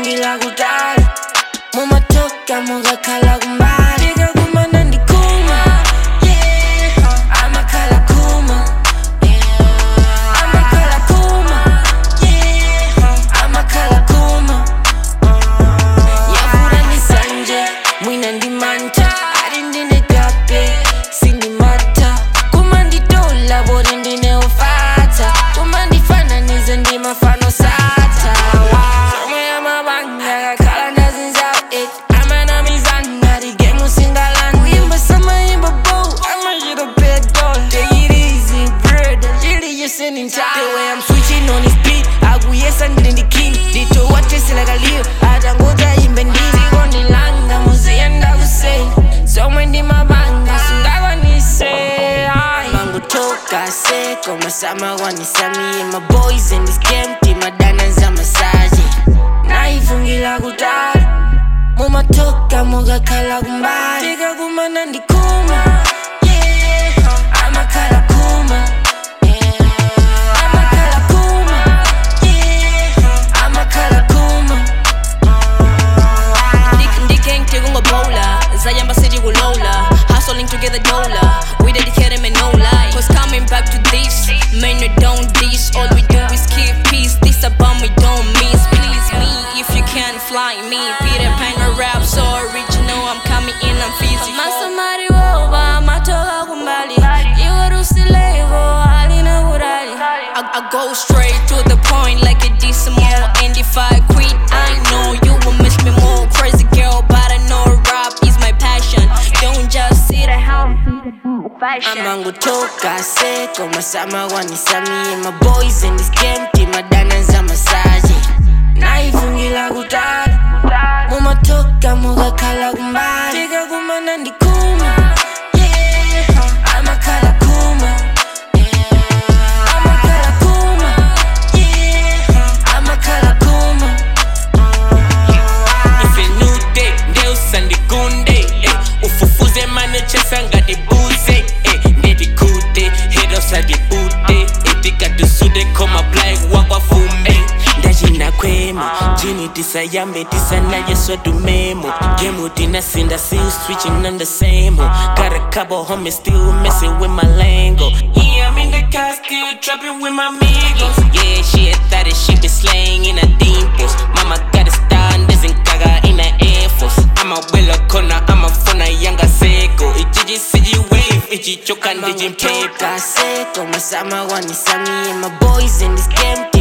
Naifungila kudala Mumatoka mugakhala kumbali Fika kumana ndikuma Amakhala kuma Amakhala kuma Amakhala kuma Yavura ni sanje Mwina ndimanta Arindine kape Sindimata Kuma nditola Bori ndine ufata Kuma ndifana nize ndimafano sata Somwe ya mabanga Kakala ndazinzao Amana mizanga Di game usingalanda Uyimba sama yimba bow I'ma hit a bad doll Take it easy brother Really you're sending time The way I'm switching on this beat Aguyesa ndindi king Dito watesi like a leo Atangoja imbe ndizi Kondi langa Muzeyenda kusei Somwe ndi mabanga Sungawa nise Mangu toka seko Masama wanisami And my boys in this game Timadana za masaji Naifungila kudala Mumatoka mugakhala kumbali Fika kumana ndikuma Amakhala kuma Amakhala kuma Amakhala kuma Ndikenge kungobola Zayamba city kulola Hustling together dollar We dedicated me no lie Cause coming back to this Man we don't dish All we do is keep peace This about me don't miss Please me if you can't fly me Peter Pan a rap so original I'm coming in I'm physical Masamari woba Matoka kumbali Iwe rusilevo Halina urali I go straight to the point like a decimal And if I quit I know you will miss me more Crazy girl but I know rap is my passion Don't just sit at home fashion Amangu toka seko Masama wanisami And my boys in this game Timadana za masaji Naifungila kudala Mumatoka mugakhala kumbali Fika kumana ndikuma Amakhala kuma Amakhala kuma Amakhala kuma It's a new day, Deus and the Gunde. Ufufuze mane chesa ngati buze. Ndedikute, heroes at the booty. Etika tusude koma black wakwa fume. Ndajina kwema, jini tisa yambe tisa na yeso dumemo. Gemu tina sinda still switching on the same. Got a couple homies still messing with my lingo. Yeah, I'm in the car still trapping with my amigos. Yeah, she thought that she be slaying in a dimples. Mama got a star and doesn't caga in a Air Force. I'm a well corner, I'm a phone a younger seko. Ichi CG wave, ichi choka ndiji paper. Toka seko Masama wanisami And my boys in this game